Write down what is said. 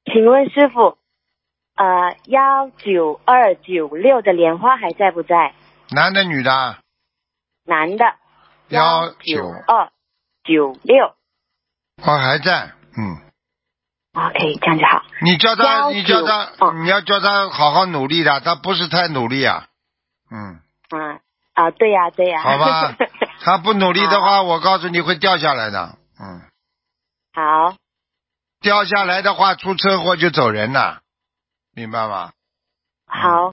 请问师傅，19296的莲花还在不在？ 男的女的？ 男的。19296。 还在。 OK， 这样就好。 你要叫他好好努力的，他不是太努力啊。 对呀。 好吧，他不努力的话，我告诉你会掉下来的。 好。 掉下来的话，出车祸就走人了，明白吗？ 好。